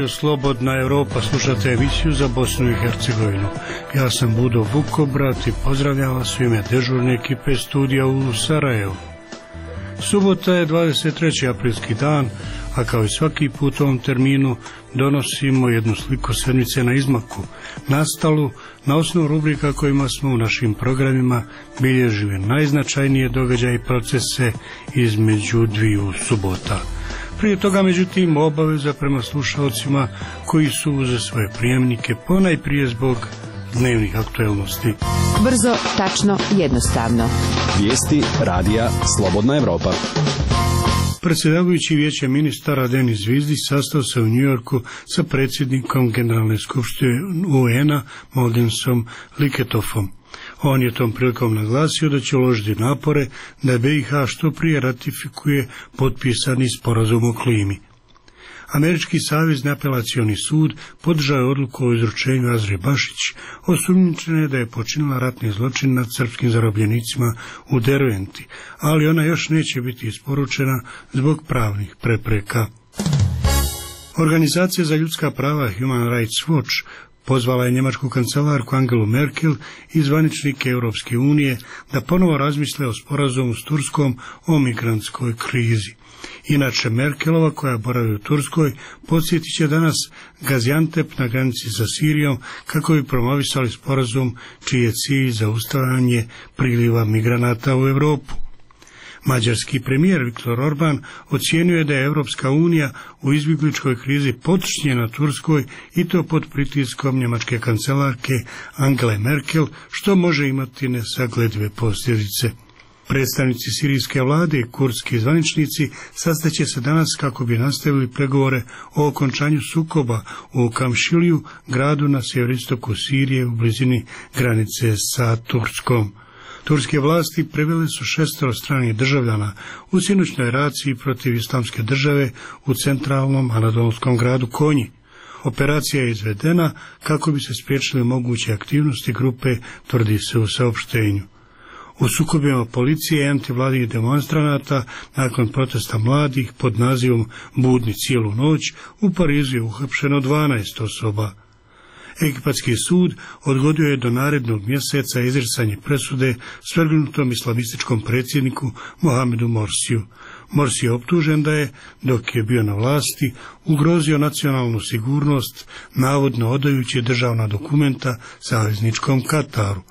Radio Slobodna Europa, slušate emisiju za Bosnu i Hercegovinu. Ja sam Budo Vukobrat i pozdravljam vas u ime dežurne ekipe studija u Sarajevu. Subota je 23. aprilski dan, a kao i svaki put u ovom terminu donosimo jednu sliku sedmice na izmaku, nastalu na osnovu rubrika kojima smo u našim programima bilježili najznačajnije događaje i procese između dviju subota. Prije toga, međutim, obaveza prema slušalcima koji su uze svoje prijemnike, ponajprije zbog dnevnih aktuelnosti. Brzo, tačno, jednostavno. Vijesti radija Slobodna Europa. Predsjedavajući Vijeća ministara Denis Zvizdić sastao se u Njujorku sa predsjednikom Generalne skupštine UN-a Mogensom Liketofom. On je tom prilikom naglasio da će uložiti napore da BiH što prije ratifikuje potpisani sporazum o klimi. Američki savezni apelacioni sud podržao je odluku o izručenju Azre Bašić, osumnjičene da je počinila ratni zločin nad srpskim zarobljenicima u Derventi, ali ona još neće biti isporučena zbog pravnih prepreka. Organizacija za ljudska prava Human Rights Watch pozvala je njemačku kancelarku Angelu Merkel i zvaničnike Europske unije da ponovo razmisle o sporazumu s Turskom o migrantskoj krizi. Inače, Merkelova, koja boravi u Turskoj, podsjetit će danas Gaziantep na granici sa Sirijom kako bi promovisali sporazum čiji je cilj zaustavljanje priliva migranata u Europu. Mađarski premijer Viktor Orban ocijenio je da je Europska unija u izbjegličkoj krizi podčinjena Turskoj i to pod pritiskom njemačke kancelarke Angele Merkel, što može imati nesagledive posljedice. Predstavnici sirijske vlade i kurdski zvaničnici sastaće se danas kako bi nastavili pregovore o okončanju sukoba u Kamšiliju, gradu na sjeveroistoku Sirije u blizini granice sa Turskom. Turske vlasti privele su 6 stranih državljana u sinoćnoj raciji protiv islamske države u centralnom anadolskom gradu Konji. Operacija je izvedena kako bi se spriječile moguće aktivnosti grupe, tvrdi se u saopštenju. U sukobima policije i antivladinih demonstranata nakon protesta mladih pod nazivom Budni cijelu noć u Parizu je uhapšeno 12 osoba. Egipatski sud odgodio je do narednog mjeseca izricanje presude svrgnutom islamističkom predsjedniku Mohamedu Morsiju. Morsi je optužen da je, dok je bio na vlasti, ugrozio nacionalnu sigurnost, navodno odajući državna dokumenta savezničkom Kataru.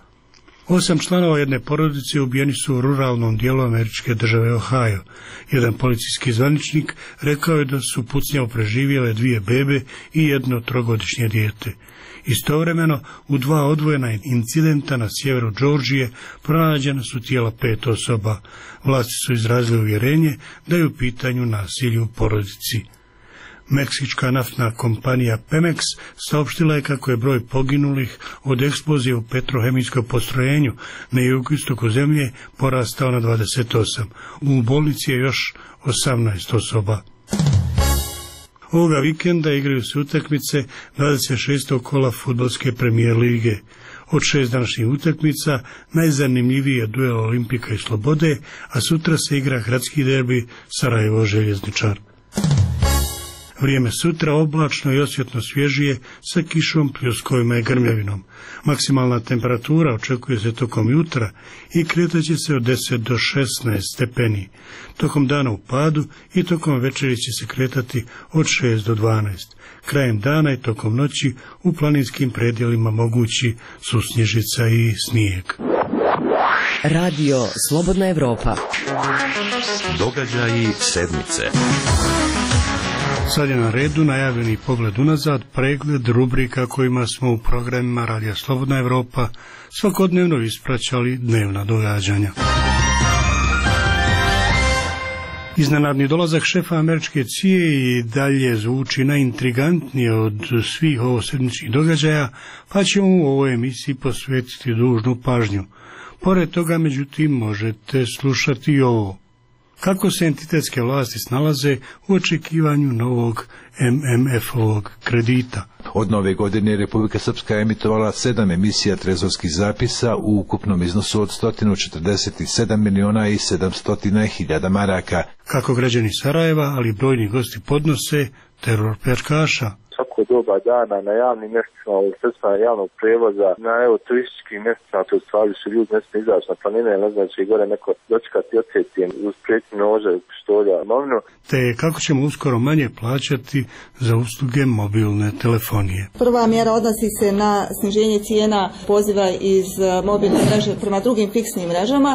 8 članova jedne porodice ubijeni su u ruralnom dijelu američke države Ohio. Jedan policijski zvaničnik rekao je da su pucnjavu preživjele 2 bebe i 1 trogodišnje dijete. Istovremeno, u 2 odvojena incidenta na sjeveru Džordžije pronađena su tijela 5 osoba. Vlasti su izrazili uvjerenje da je u pitanju nasilje u porodici. Meksička naftna kompanija Pemex saopštila je kako je broj poginulih od eksplozije u petrohemijskom postrojenju na jugoistoku zemlje porastao na 28. U bolnici je još 18 osoba. Ovoga vikenda igraju se utakmice 26. kola fudbalske premijer lige. Od 6 današnjih utakmica najzanimljiviji je duel Olimpika i Slobode, a sutra se igra gradski derbi Sarajevo-Željezničar. Vrijeme sutra oblačno i osvjetno svježije sa kišom, pljuskovima i grmljavinom. Maksimalna temperatura očekuje se tokom jutra i kretaće se od 10 do 16 stepeni. Tokom dana u padu i tokom večeri će se kretati od 6 do 12. Krajem dana i tokom noći u planinskim predjelima mogući su snježica i snijeg. Radio Slobodna Europa. Događaji sedmice. Sad je na redu najavljeni pogled unazad, pregled rubrika kojima smo u programima Radija Slobodna Europa svakodnevno ispraćali dnevna događanja. Iznenadni dolazak šefa američke CIA i dalje zvuči najintrigantnije od svih ovosedmičnih događaja, pa ćemo u ovoj emisiji posvetiti dužnu pažnju. Pored toga, međutim, možete slušati i ovo. Kako se entitetske vlasti snalaze u očekivanju novog MMF-ovog kredita. Od nove godine Republika Srpska je emitovala 7 emisija trezorskih zapisa u ukupnom iznosu od 147 miliona i 700 hiljada maraka. Kako građani Sarajeva, ali brojni gosti podnose teror pljačkaša. svako doba dana na javnim mjestima, u sredstvima javnog prevoza, na turističkim mjestima, to stvari su ljudi ne smije izaći na planine, ne znači gore neko dočekati odsjeti uz prijetnju noža, pištolja, imovinu. Te kako ćemo uskoro manje plaćati za usluge mobilne telefonije. Prva mjera odnosi se na sniženje cijena poziva iz mobilne mreže prema drugim fiksnim mrežama.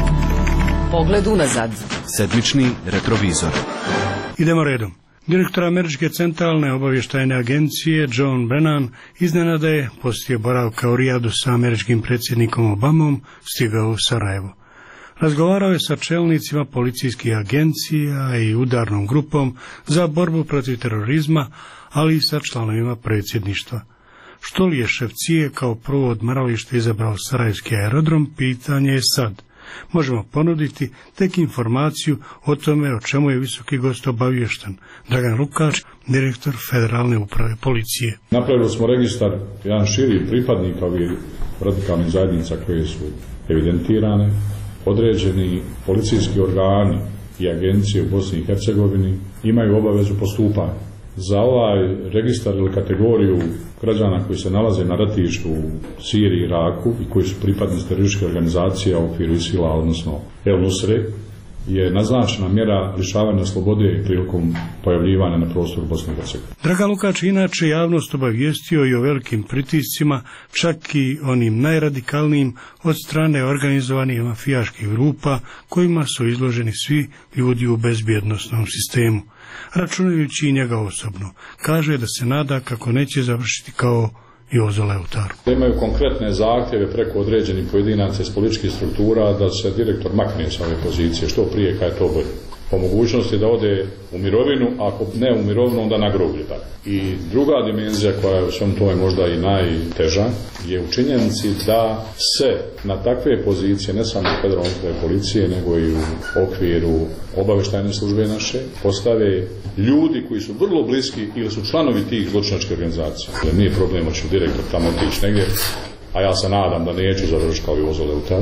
Pogled unazad. Sedmični retrovizor. Idemo redom. Direktor Američke centralne obavještajne agencije John Brennan iznenada je poslije boravka u Rijadu sa američkim predsjednikom Obamom stigao u Sarajevo. Razgovarao je sa čelnicima policijskih agencija i udarnom grupom za borbu protiv terorizma, ali i sa članovima predsjedništva. Što li je šef CIA kao prvo odmaralište izabrao sarajevski aerodrom, pitanje je sad. Možemo ponuditi tek informaciju o tome o čemu je visoki gost obaviješten. Dragan Lukač, direktor Federalne uprave policije. Napravili smo registar, jedan širi pripadnika ovih radikalnih zajednica koje su evidentirane, određeni policijski organi i agencije u Bosni i Hercegovini imaju obavezu postupanja. Za ovaj registar ili kategoriju građana koji se nalaze na ratištu u Siriji i Iraku i koji su pripadnici terorističke organizacije u okviru ISIL-a, odnosno El-Nusre, je naznačena mjera lišavanja slobode prilikom pojavljivanja na prostoru Bosne i Hercegovine. Dragan Lukač inače javnost obavijestio i o velikim pritiscima, čak i onim najradikalnijim od strane organizovanih mafijaških grupa kojima su izloženi svi ljudi u bezbjednosnom sistemu, računajući i njega osobno. Kaže da se nada kako neće završiti kao Jozo Leutar. Imaju konkretne zahtjeve preko određenih pojedinaca iz političkih struktura da se direktor makne sa ove pozicije što prije kad je to bolje. Po mogućnosti da ode u mirovinu, ako ne u mirovinu onda na groblje. I druga dimenzija koja je u svom tome možda i najteža je u činjenici da se na takve pozicije, ne samo u Federalnoj upravi policije, nego i u okviru obavještajne službe naše, postave ljudi koji su vrlo bliski ili su članovi tih zločinačkih organizacija. Nije problem hoće direktor tamo otići negdje, a ja se nadam da neću završiti kao Jozo Leutar.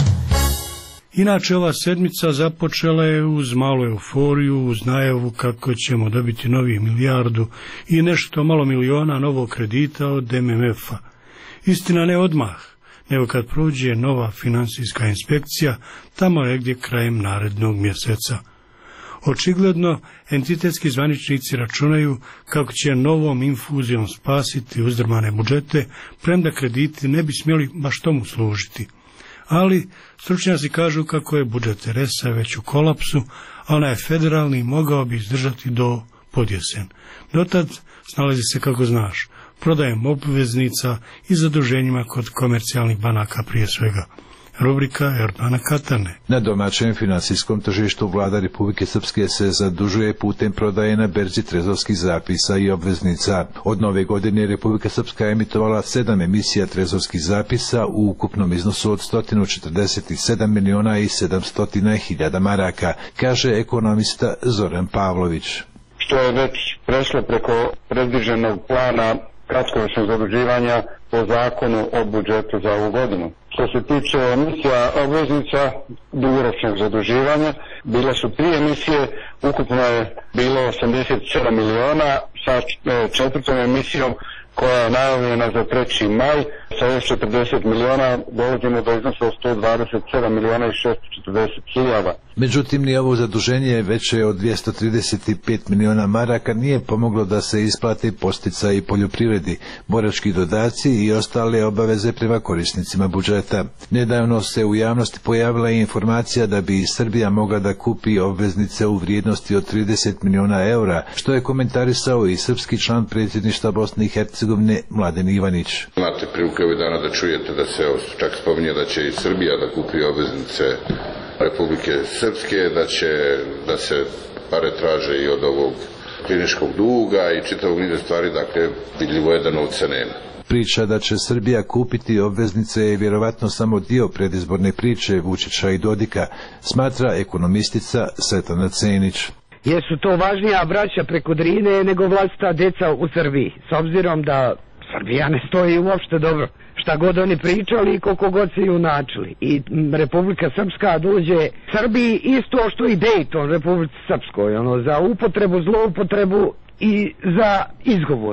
Inače, ova sedmica započela je uz malu euforiju, uz najavu kako ćemo dobiti novi milijardu i nešto malo miliona novog kredita od MMF-a. Istina ne odmah, nego kad prođe nova finansijska inspekcija, tamo negdje krajem narednog mjeseca. Očigledno, entitetski zvaničnici računaju kako će novom infuzijom spasiti uzdrmane budžete, premda krediti ne bi smjeli baš tomu služiti. Ali stručnjaci kažu kako je budžet RS-a već u kolapsu, a onaj federalni mogao bi izdržati do podjesen. Dotad snalazi se kako znaš, prodajem obveznica i zaduženjima kod komercijalnih banaka prije svega. Rubrika Erdana Katane. Na domaćem financijskom tržištu vlada Republike Srpske se zadužuje putem prodaje na berzi trezorskih zapisa i obveznica. Od nove godine Republika Srpska je emitovala 7 emisija trezorskih zapisa u ukupnom iznosu od 147 miliona i 700 hiljada maraka, kaže ekonomista Zoran Pavlović. Što je već prešlo preko predviđenog plana kratkoročnog zaduživanja po zakonu o budžetu za ovu godinu. Što se tiče emisija obveznica dugoročnog zaduživanja, bile su 3 emisije, ukupno je bilo 87 miliona sa 4. emisijom koja je najavljena za 3. maj, sa još 40 miliona dolazimo do iznosa od 127 miliona i 640 hiljada. Međutim, ni ovo zaduženje veće od 235 miliona maraka nije pomoglo da se isplate posticaji poljoprivredi, borački dodaci i ostale obaveze prema korisnicima budžeta. Nedavno se u javnosti pojavila informacija da bi Srbija mogla da kupi obveznice u vrijednosti od 30 miliona eura, što je komentarisao i srpski član predsjedništva Bosne i Hercegovine Mladen Ivanić. Imate prilike ovih dana da čujete da se čak spominje da će i Srbija da kupi obveznice Republike Srpske, da se pare traže i od ovog kliničkog duga i čitavog niza stvari, dakle vidljivo je da novca nema. Priča da će Srbija kupiti obveznice je vjerovatno samo dio predizborne priče Vučića i Dodika, smatra ekonomistica Svetlana Cenić. Jer su to važnija braća preko Drine nego vlastita djeca u Srbiji, s obzirom da Srbija ne stoji uopšte dobro. Šta god oni pričali i koliko god se junačili. I Republika Srpska dođe Srbiji isto što i Dejton Republici Srpskoj, za upotrebu, zloupotrebu i za izgovor.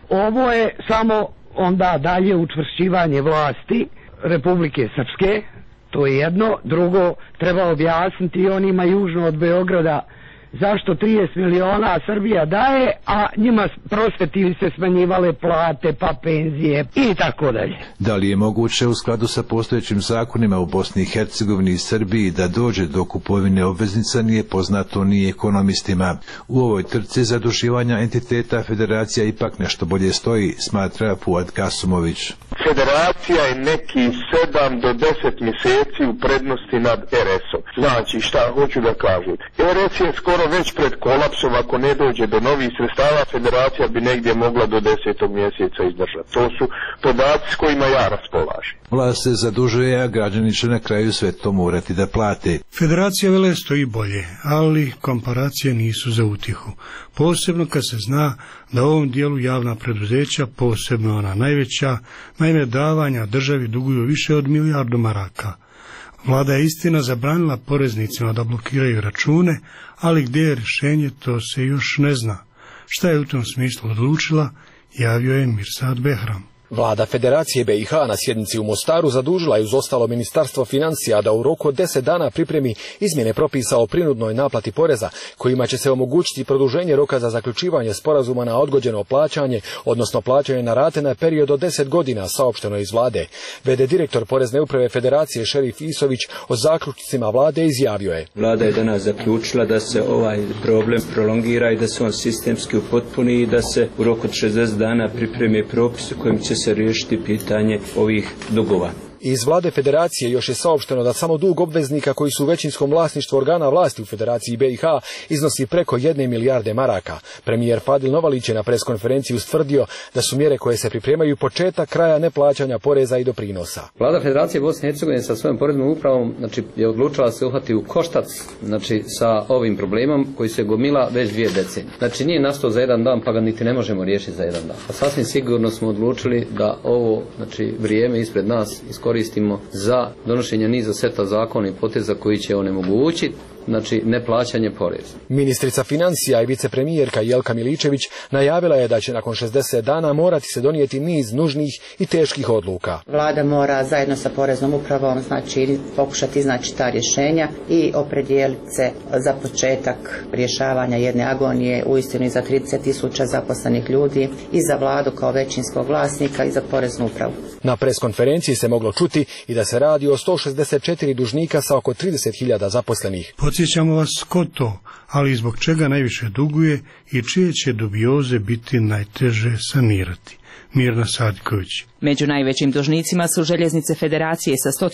Ovo je samo onda dalje učvršćivanje vlasti Republike Srpske, to je jedno. Drugo, treba objasniti onima južno od Beograda zašto 30 miliona Srbija daje, a njima prosveti se smanjivale plate, pa penzije i tako dalje. Da li je moguće u skladu sa postojećim zakonima u Bosni i Hercegovini i Srbiji da dođe do kupovine obveznica nije poznato ni ekonomistima. U ovoj trci zaduživanja entiteta federacija ipak nešto bolje stoji, smatra Fuad Kasumović. Federacija je neki 7 do 10 mjeseci u prednosti nad RS-om. Znači, šta hoću da kažem? RS je skoro već pred kolapsom, ako ne dođe do novih sredstava, federacija bi negdje mogla do 10. mjeseca izdržati. To su podaci s kojima ja raspolažem. Vlast se zadužuje, a građani će na kraju sve to morati da plate. Federacija vele stoji bolje, ali komparacije nisu za utjehu. Posebno kad se zna da u ovom dijelu javna preduzeća, posebno ona najveća, naime davanja državi duguju više od 1 milijardu maraka. Vlada je istina zabranila poreznicima da blokiraju račune, ali gdje je rješenje, to se još ne zna. Šta je u tom smislu odlučila, javio je Mirsad Behram. Vlada Federacije BiH na sjednici u Mostaru zadužila je uz ostalo Ministarstvo financija da u roku od 10 dana pripremi izmjene propisa o prinudnoj naplati poreza, kojima će se omogućiti produženje roka za zaključivanje sporazuma na odgođeno plaćanje, odnosno plaćanje na rate na period od 10 godina, saopšteno iz Vlade. V.d. direktor Porezne uprave Federacije Šerif Isović o zaključcima Vlade izjavio je: Vlada je danas zaključila da se ovaj problem prolongira i da se on sistemski upotpuni i da se u roku od 60 dana pripremi propis kojim će se riješiti pitanje ovih dugova. Iz Vlade Federacije još je saopšteno da samo dug obveznika koji su u većinskom vlasništvu organa vlasti u Federaciji BiH iznosi preko 1 milijarde maraka. Premijer Fadil Novalić je na preskonferenciji ustvrdio da su mjere koje se pripremaju početak kraja neplaćanja poreza i doprinosa. Vlada Federacije Bosne i Hercegovine sa svojom poreznom upravom je odlučila se uhvati u koštac sa ovim problemom koji se gomila već 2 decenije. Nije nastao za jedan dan, pa ga niti ne možemo riješiti za jedan dan. A sasvim sigurno smo odlučili da ovo vrijeme ispred nas koristimo za donošenje niza seta zakona i poteza koji će onemogućiti neplaćanje poreza. Ministrica financija i vicepremijerka Jelka Miličević najavila je da će nakon 60 dana morati se donijeti niz nužnih i teških odluka. Vlada mora zajedno sa poreznom upravom pokušati iznaći ta rješenja i opredijeliti se za početak rješavanja jedne agonije uistinu i za 30.000 zaposlenih ljudi i za Vladu kao većinskog vlasnika i za poreznu upravu. Na preskonferenciji se moglo čuti i da se radi o 164 dužnika sa oko 30.000 zaposlenih. Podsjećamo vas ko to, ali zbog čega najviše duguje i čije će dubioze biti najteže sanirati. Mirna Sadiković. Među najvećim dužnicima su Željeznice Federacije sa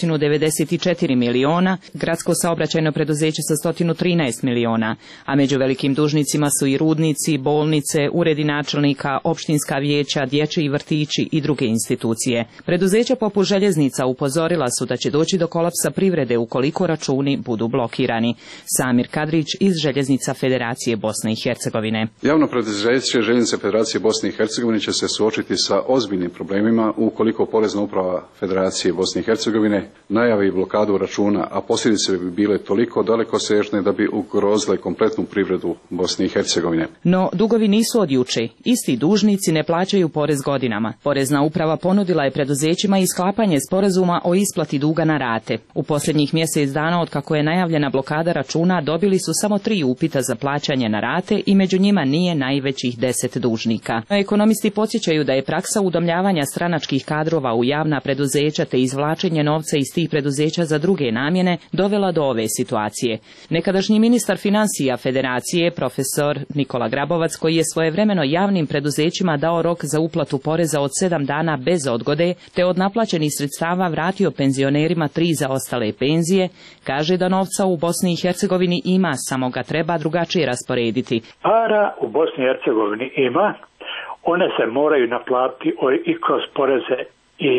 194 miliona, Gradsko saobraćajno preduzeće sa 113 miliona, a među velikim dužnicima su i rudnici, bolnice, uredi načelnika, opštinska vijeća, dječji vrtići i druge institucije. Preduzeća poput Željeznica upozorila su da će doći do kolapsa privrede ukoliko računi budu blokirani. Samir Kadrić iz Željeznica Federacije Bosne i Hercegovine. Javno preduzeće Željeznice Federacije Bosne i Hercegovine će se suočiti sa ozbiljnim problemima ukoliko Porezna uprava Federacije Bosne i Hercegovine najavi blokadu računa, a posljedice bi bile toliko dalekosežne da bi ugrozile kompletnu privredu Bosne i Hercegovine. No, dugovi nisu od juče. Isti dužnici ne plaćaju porez godinama. Porezna uprava ponudila je preduzećima i sklapanje sporazuma o isplati duga na rate. U posljednjih mjesec dana od kako je najavljena blokada računa dobili su samo 3 upita za plaćanje na rate i među njima nije najvećih 10 dužnika. Ekonomisti podsjećaju da je praksa udomljavanja stranačkih kadrova u javna preduzeća te izvlačenje novca iz tih preduzeća za druge namjene dovela do ove situacije. Nekadašnji ministar financija Federacije, profesor Nikola Grabovac, koji je svojevremeno javnim preduzećima dao rok za uplatu poreza od 7 dana bez odgode, te od naplaćenih sredstava vratio penzionerima 3 zaostale penzije, kaže da novca u Bosni i Hercegovini ima, samo ga treba drugačije rasporediti. Para u Bosni i Hercegovini ima, one se moraju naplatiti i kroz poreze i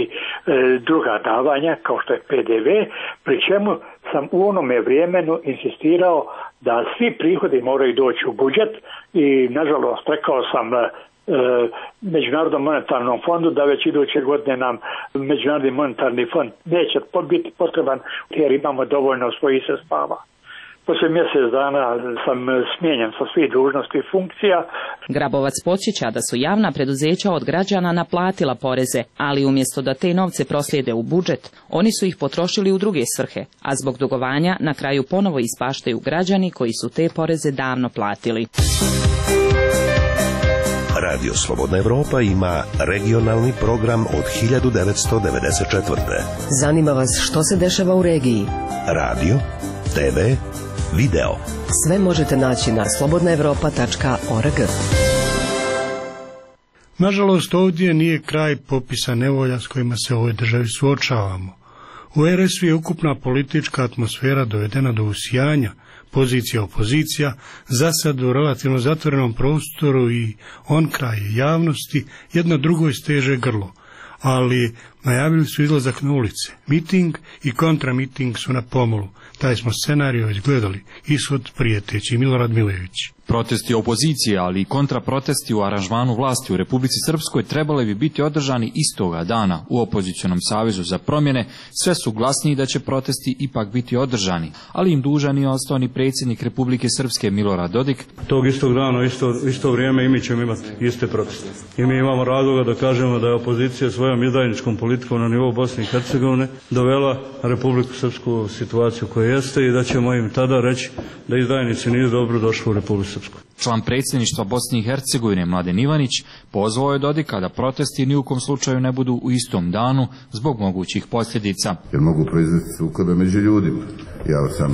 druga davanja, kao što je PDV, pri čemu sam u onome vremenu insistirao da svi prihodi moraju doći u budžet i nažalost rekao sam Međunarodnom monetarnom fondu da već iduće godine nam Međunarodni monetarni fond neće biti potreban jer imamo dovoljno svojih sredstava. Poslije mjesec dana sam smijenjen sa svih dužnosti i funkcija. Grabovac podsjeća da su javna preduzeća od građana naplatila poreze, ali umjesto da te novce proslijede u budžet, oni su ih potrošili u druge svrhe, a zbog dugovanja na kraju ponovo ispaštaju građani koji su te poreze davno platili. Radio Slobodna Evropa ima regionalni program od 1994. Zanima vas što se dešava u regiji? Radio, TV, video. Sve možete naći na slobodnaevropa.org. Nažalost, ovdje nije kraj popisa nevolja s kojima se u ovoj državi suočavamo. U RS-u je ukupna politička atmosfera dovedena do usijanja, pozicija opozicija, zasad u relativno zatvorenom prostoru i on kraj javnosti jedno drugoj steže grlo, ali najavili su izlazak na ulice. Miting i kontramiting su na pomolu. Taj smo scenarij već gledali. Ishod prijeteći Milorad Milević. Protesti opozicije, ali i kontraprotesti u aranžmanu vlasti u Republici Srpskoj trebali bi biti održani istoga dana u opozicionom savezu za promjene. Sve su glasniji da će protesti ipak biti održani, ali im dužan je ostao ni predsjednik Republike Srpske Milorad Dodik. Tog istog dana, isto vrijeme i mi ćemo imati iste proteste. I mi imamo razloga da kažemo da je opozicija svojom izdajničkom politikom na nivou Bosne i Hercegovine dovela Republiku Srpsku u situaciju koja jeste i da ćemo im tada reći da izdajnici nisu dobro došli u Republiku Srpsku. Član predsjedništva Bosne i Hercegovine Mladen Ivanić pozvao je Dodika da protesti ni u kom slučaju ne budu u istom danu zbog mogućih posljedica. Jer mogu proizvesti sukobe među ljudima. Ja sam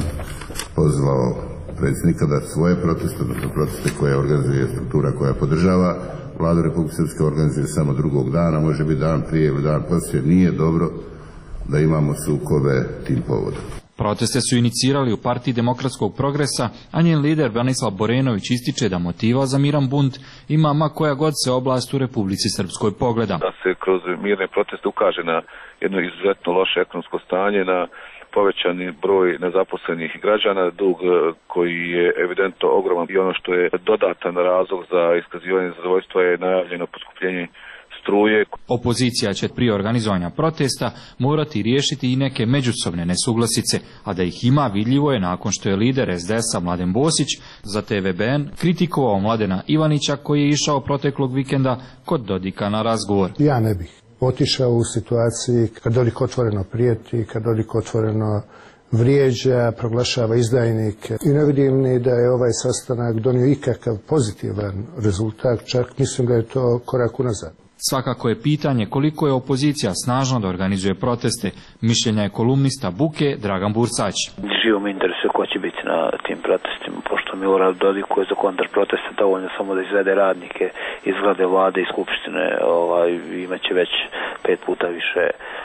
pozvao predsjednika da svoje proteste, odnosno proteste koje organizuje struktura koja podržava Vladu Republike Srpske, organizuje samo drugog dana, može biti dan prije ili dan poslije. Nije dobro da imamo sukobe tim povodom. Proteste su inicirali u Partiji demokratskog progresa, a njen lider Branislav Borenović ističe da motiva za miran bunt ima ma koja god se oblast u Republici Srpskoj pogleda. Da se kroz mirne proteste ukaže na jedno izuzetno loše ekonomsko stanje, na povećani broj nezaposlenih građana, dug koji je evidentno ogroman i ono što je dodatan razlog za iskazivanje zadovoljstva je najavljeno poskupljenje struje. Opozicija će prije organizovanja protesta morati riješiti i neke međusobne nesuglasice, a da ih ima vidljivo je nakon što je lider SDS-a Mladen Bosić za TVBN kritikovao Mladena Ivanića koji je išao proteklog vikenda kod Dodika na razgovor. Ja ne bih otišao u situaciji kad Dodik otvoreno prijeti, kad Dodik otvoreno vrijeđa, proglašava izdajnike i ne vidim ni da je ovaj sastanak donio ikakav pozitivan rezultat, čak mislim da je to korak unazad. Svakako je pitanje koliko je opozicija snažno da organizuje proteste. Mišljenja je kolumnista Buke Dragan Bursać. Živo me interesuje ko će biti na tim protestima, pošto Milorad Dodik je za kontraproteste dovoljno samo da izvede radnike iz zgrade vlade i skupštine, imaće već 5 puta više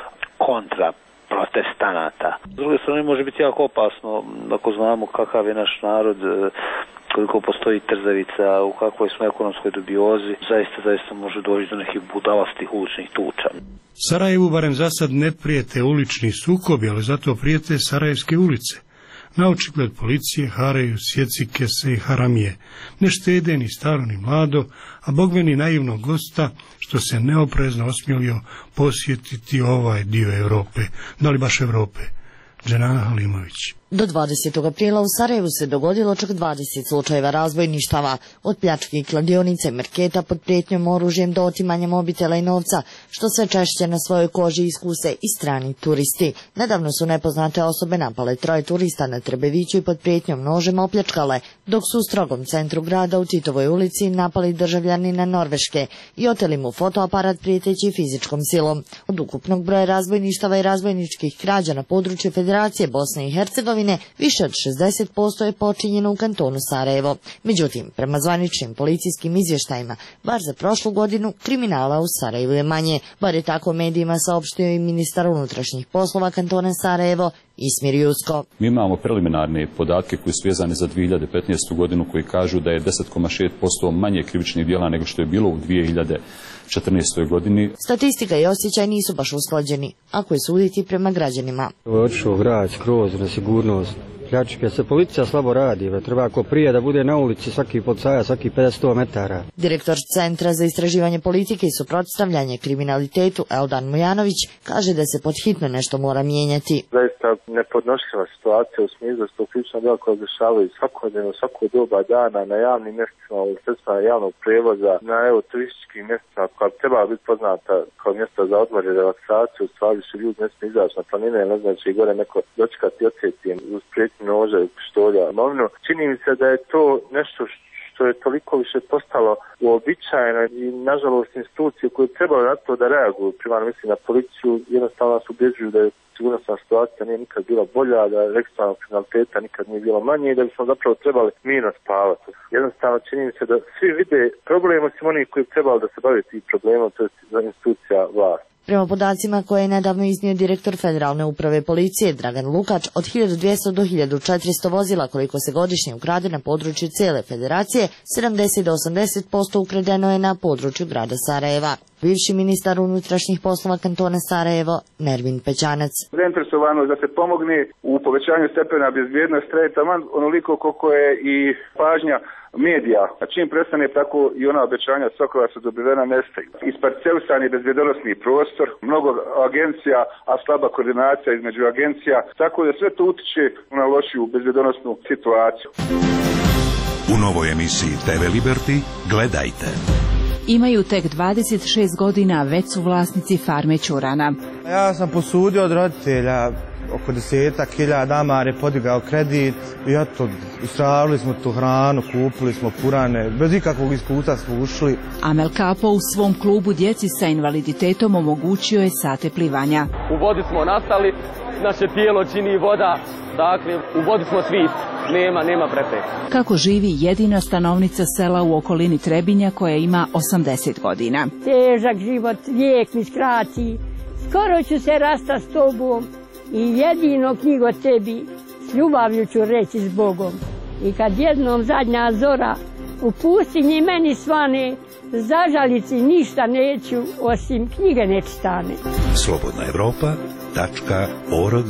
kontra protestanata. S druge strane može biti jako opasno ako znamo kakav je naš narod, koliko postoji trzavica, u kakvoj smo ekonomskoj dubiozi, zaista može doći do nekih budalastih uličnih tuča. Sarajevu barem za sad ne prijete ulični sukobi, ali zato prijete sarajevske ulice. Na očigled policije haraju sjecikese i haramije. Ne štede ni staro ni mlado, a bogme ni naivnog gosta što se neoprezno osmjelio posjetiti ovaj dio Europe. Da li baš Europe? Dženana Halimović. Do 20. aprila u Sarajevu se dogodilo čak 20 slučajeva razbojništava, od pljački kladionica i marketa pod prijetnjom oružjem do otimanja mobitela i novca, što sve češće na svojoj koži iskuse i strani turisti. Nedavno su nepoznate osobe napale 3 turista na Trebeviću i pod prijetnjom nožem opljačkale, dok su u strogom centru grada u Titovoj ulici napali državljanina Norveške i oteli mu fotoaparat prijeteći fizičkom silom. Od ukupnog broja razbojništava i razbojničkih krađa na području Federacije Bosne i Hercegovine više od 60% je počinjeno u kantonu Sarajevo. Međutim, prema zvaničnim policijskim izvještajima, bar za prošlu godinu, kriminala u Sarajevu je manje. Bar je tako medijima saopštio i ministar unutrašnjih poslova kantona Sarajevo, Ismir Jusko. Mi imamo preliminarne podatke koji su vezane za 2015. godinu koji kažu da je 10,6% manje krivičnih djela nego što je bilo u 2014. godini. Statistika i osjećaj nisu baš usklađeni, ako je suditi prema građanima. Otišao grad skroz na sigurnost, pljačke, se policija slabo radi, treba ako prije da bude na ulici svaki policajac, svaki 50-100 metara. Direktor Centra za istraživanje politike i suprotstavljanje kriminalitetu Eldan Mujanović kaže da se podhitno nešto mora mijenjati. Zaista nepodnošljiva situacija u smislu što slično djela koja dešavaju svakodnevno, svako doba dana na javnim mjestima, u sredstvima javnog prevoza, na turističkim mjestima koja bi trebala biti poznata kao mjesta za odmor i relaksaciju, u stvari su ljudi ne smiju izaći na planine, ne znači gore neko dočekati odsjeti uz prijetnju noža i pištolja. Čini mi se da je to nešto što je toliko više postalo uobičajeno i nažalost institucije koje trebaju na to da reaguju, primarno mislim na policiju, jednostavno nas ubjeđuju da je sigurnosna situacija nije nikad bila bolja, da registralnog kriminaliteta nikad nije bilo manje i da bismo zapravo trebali mirno spavati. Jednostavno čini mi se da svi vide problem osim onih koji bi trebali da se bave tim problemom, to je institucija vlasti. Prema podacima koje je nedavno iznio direktor Federalne uprave policije Dragan Lukač, od 1200 do 1400 vozila koliko se godišnje ukrade na području cijele federacije, 70 do 80% ukradeno je na području grada Sarajeva. Bivši ministar unutrašnjih poslova kantona Sarajevo, Nermin Pećanac. Zainteresovano da se pomogne u povećanju stepena bezbjednosti taman onoliko koliko je i pažnja medija. A čim prestane tako i ona obećanja svakoga su dobivena nestaju. Isparcelisan je bezbjednosni prostor, mnogo agencija, a slaba koordinacija između agencija, tako da sve to utiče na lošiju bezbjednosnu situaciju. U novoj emisiji TV Liberty gledajte. Imaju tek 26 godina, već su vlasnici farme ćurana. Ja sam posudio od roditelja oko 10.000, Amar je podigao kredit i eto, istravili smo tu hranu, kupili smo purane, bez ikakvog iskustva smo ušli. Amel Kapo u svom klubu djeci sa invaliditetom omogućio je sate plivanja. U vodi smo nastali, naše tijelo čini voda, dakle u vodi smo svi. Nema prepreka. Kako živi jedina stanovnica sela u okolini Trebinja koja ima 80 godina. Težak život, vijek mi skrati, skoro ću se rasta s tobom i jedino knjigo tebi s ljubavlju ću reći s Bogom. I kad jednom zadnja zora u pustinji meni svane, zažalici ništa neću osim knjige nečitane. slobodnaevropa.org.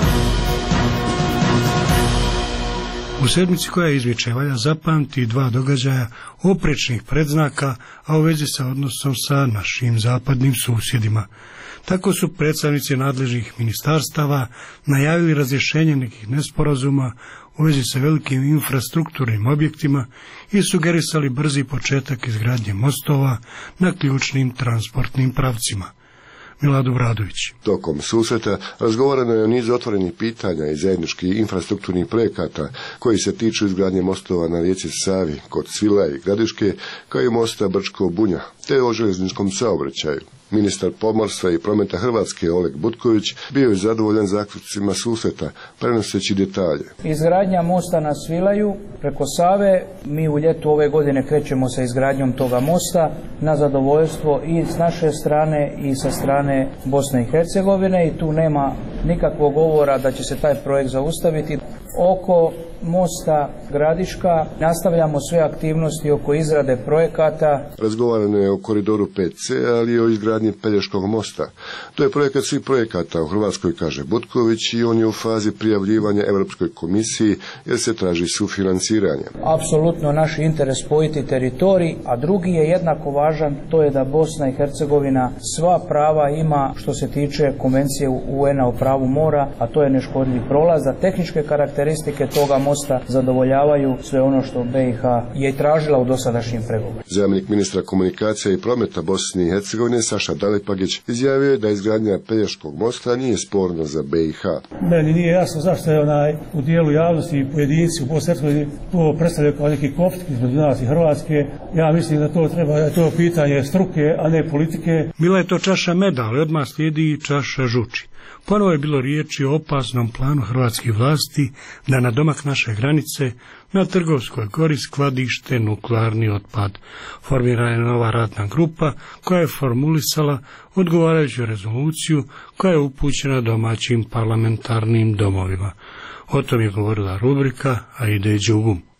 U sedmici koja izviče valja zapamti dva događaja oprečnih predznaka, a u vezi sa odnosom sa našim zapadnim susjedima. Tako su predstavnici nadležnih ministarstava najavili razrješenje nekih nesporazuma u vezi sa velikim infrastrukturnim objektima i sugerisali brzi početak izgradnje mostova na ključnim transportnim pravcima. Milad Obradović. Tokom susreta razgovarano je o nizu otvorenih pitanja i zajedničkih infrastrukturnih projekata koji se tiču izgradnje mostova na rijeci Savi kod Svilaja i Gradiške, kao i mosta Brčko-Bunja, te o željezničkom saobraćaju. Ministar pomorstva i prometa Hrvatske Oleg Butković bio je zadovoljan zaključcima susreta, prenoseći detalje. Izgradnja mosta na Svilaju preko Save, mi u ljetu ove godine krećemo sa izgradnjom toga mosta na zadovoljstvo i s naše strane i sa strane Bosne i Hercegovine i tu nema nikakvog govora da će se taj projekt zaustaviti. Oko mosta Gradiška nastavljamo sve aktivnosti oko izrade projekata. Razgovarano je o koridoru 5C, ali i o izgradnji Pelješkog mosta. To je projekat svih projekata u Hrvatskoj, kaže Butković, i on je u fazi prijavljivanja Europskoj komisiji jer se traži sufinanciranje. Apsolutno naš interes spojiti teritorij, a drugi je jednako važan, to je da Bosna i Hercegovina sva prava ima što se tiče konvencije UN-a o pravu mora, a to je neškodljiv prolaz, da tehničke karakteristike toga mosta zadovoljavaju sve ono što BiH je i tražila u dosadašnjim pregovorima. Zamjenik ministra komunikacija i prometa Bosne i Hercegovine Saša Dalipagić izjavio je da izgradnja Pelješkog mosta nije sporna za BiH. Meni nije jasno zašto je u dijelu javnosti i pojedinci u Bosni i Hercegovini to predstavljaju kao neki konflikt između nas i Hrvatske. Ja mislim da to treba, to pitanje struke, a ne politike. Bila je to čaša meda, ali odmah slijedi i čaša žuči. Ponovo je bilo riječi o opasnom planu hrvatskih vlasti da na domak naše granice na Trgovskoj gori skladište nuklearni otpad. Formirana je nova radna grupa koja je formulisala odgovarajuću rezoluciju koja je upućena domaćim parlamentarnim domovima. O tom je govorila rubrika Aide Đugum.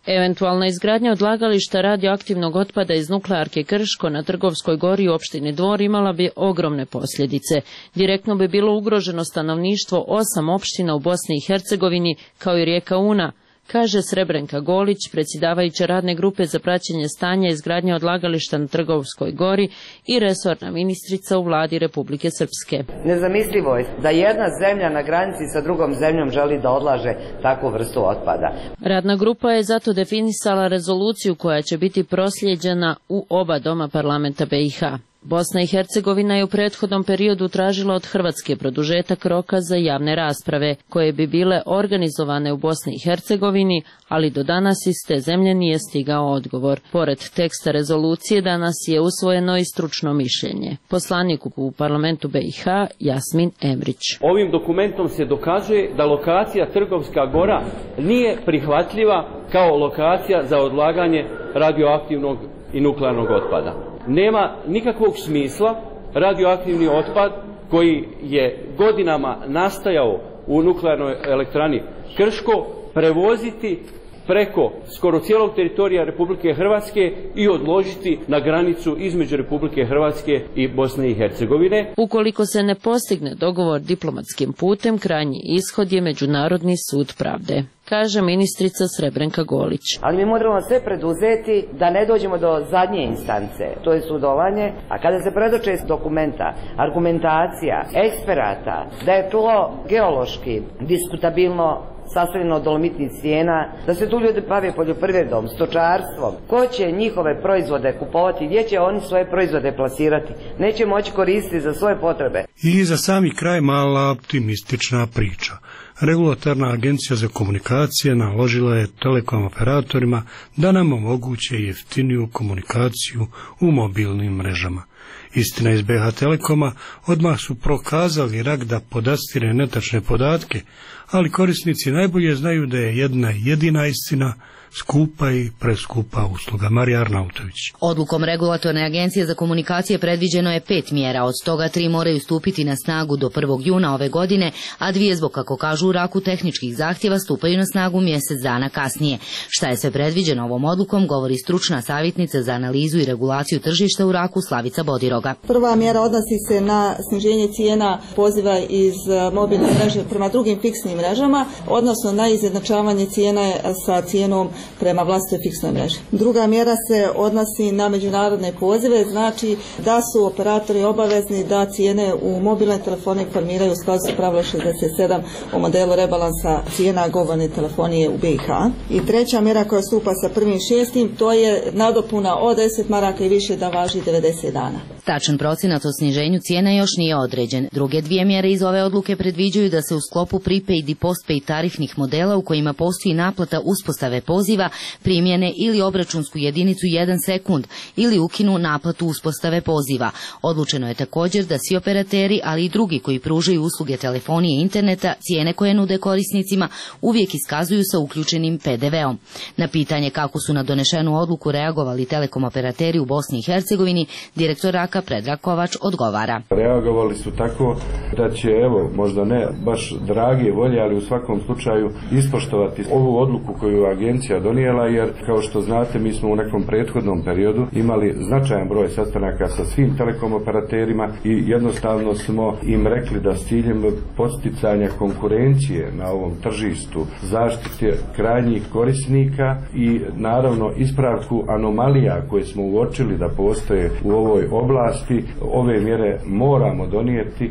Eventualna izgradnja odlagališta radioaktivnog otpada iz nuklearke Krško na Trgovskoj gori u opštini Dvor imala bi ogromne posljedice. Direktno bi bilo ugroženo stanovništvo 8 opština u Bosni i Hercegovini, kao i rijeka Una, kaže Srebrenka Golić, predsjedavajuća radne grupe za praćenje stanja izgradnje odlagališta na Trgovskoj gori i resorna ministrica u vladi Republike Srpske. Nezamislivo je da jedna zemlja na granici sa drugom zemljom želi da odlaže takvu vrstu otpada. Radna grupa je zato definisala rezoluciju koja će biti proslijeđena u oba doma parlamenta BiH. Bosna i Hercegovina je u prethodnom periodu tražila od Hrvatske produžetak roka za javne rasprave, koje bi bile organizovane u Bosni i Hercegovini, ali do danas iz te zemlje nije stigao odgovor. Pored teksta rezolucije danas je usvojeno i stručno mišljenje. Poslanik u parlamentu BiH Jasmin Emrić. Ovim dokumentom se dokazuje da lokacija Trgovska gora nije prihvatljiva kao lokacija za odlaganje radioaktivnog i nuklearnog otpada. Nema nikakvog smisla radioaktivni otpad koji je godinama nastajao u nuklearnoj elektrani Krško prevoziti preko skoro cijelog teritorija Republike Hrvatske i odložiti na granicu između Republike Hrvatske i Bosne i Hercegovine. Ukoliko se ne postigne dogovor diplomatskim putem, krajnji ishod je Međunarodni sud pravde, kaže ministrica Srebrenka Golić. Ali mi moramo sve preduzeti da ne dođemo do zadnje instance, to je sudovanje, a kada se predoče dokumenta, argumentacija, eksperata, da je tlo geološki diskutabilno sastavljeno od dolomitnih stijena, da se tu ljudi bave poljoprivredom, stočarstvom. Ko će njihove proizvode kupovati, gdje će oni svoje proizvode plasirati? Neće moći koristiti za svoje potrebe. I za sami kraj mala optimistična priča. Regulatorna agencija za komunikacije naložila je telekom operatorima da nam omoguće jeftiniju komunikaciju u mobilnim mrežama. Istina iz BH Telekoma odmah su prokazali rak da podastire netačne podatke, ali korisnici najbolje znaju da je jedna jedina istina skupa i preskupa usluga. Marija Arnautović. Odlukom Regulatorne agencije za komunikacije predviđeno je 5 mjera, od toga 3 moraju stupiti na snagu do 1. juna ove godine, a 2 zbog, kako kažu u Raku, tehničkih zahtjeva stupaju na snagu mjesec dana kasnije. Šta je sve predviđeno ovom odlukom, govori stručna savjetnica za analizu i regulaciju tržišta u Raku Slavica Bodiroga. Prva mjera odnosi se na sniženje cijena poziva iz mobilne mreže prema drugim fiksnim mrežama, odnosno na izjednačavanje cijene sa cijenom prema vlastitoj fiksnoj mreži. Druga mjera se odnosi na međunarodne pozive, znači da su operatori obavezni da cijene u mobilnoj telefoniji formiraju u skladu sa pravilom 67 o modelu rebalansa cijena govorne telefonije u BiH. I treća mjera koja stupa sa 1.6. to je nadopuna od 10 maraka i više da važi 90 dana. Tačan procenat o sniženju cijena još nije određen. Druge 2 mjere iz ove odluke predviđaju da se u sklopu prepaid i postpaid tarifnih modela u kojima postoji naplata uspostave poziva primjene ili obračunsku jedinicu 1 sekund ili ukinu naplatu uspostave poziva. Odlučeno je također da svi operateri, ali i drugi koji pružaju usluge telefonije i interneta, cijene koje nude korisnicima uvijek iskazuju sa uključenim PDV-om. Na pitanje kako su na donešenu odluku reagovali telekom operateri u Bosni i Hercegovini, direktor Raka Predrag Kovač odgovara. Reagovali su tako da će, evo, možda ne baš drage volje, ali u svakom slučaju ispoštovati ovu odluku koju agencija donijela, jer kao što znate mi smo u nekom prethodnom periodu imali značajan broj sastanaka sa svim telekom operaterima i jednostavno smo im rekli da s ciljem podsticanja konkurencije na ovom tržištu, zaštite krajnjih korisnika i naravno ispravku anomalija koje smo uočili da postoje u ovoj oblasti, ove mjere moramo donijeti.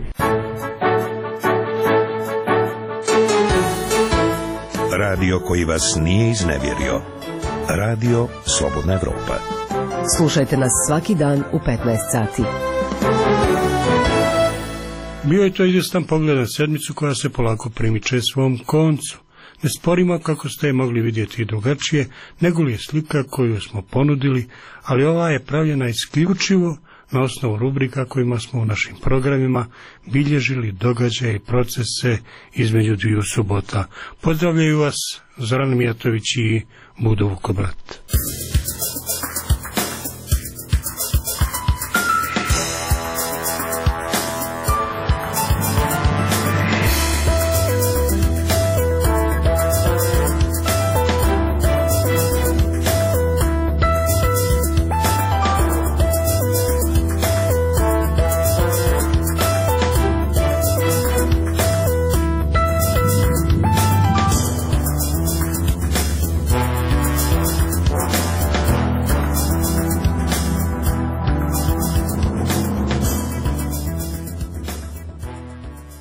Radio koji vas nije iznevjerio. Radio Slobodna Evropa. Slušajte nas svaki dan u 15 sati. Bio je to izvjestan pogled na sedmicu koja se polako primiče svom koncu. Ne sporimo, kako ste je mogli vidjeti i drugačije, nego li je slika koju smo ponudili, ali ova je pravljena isključivo na osnovu rubrika kojima smo u našim programima bilježili događaje i procese između 2 subota. Pozdravljaju vas Zoran Mijatović i Budo Vukobrat.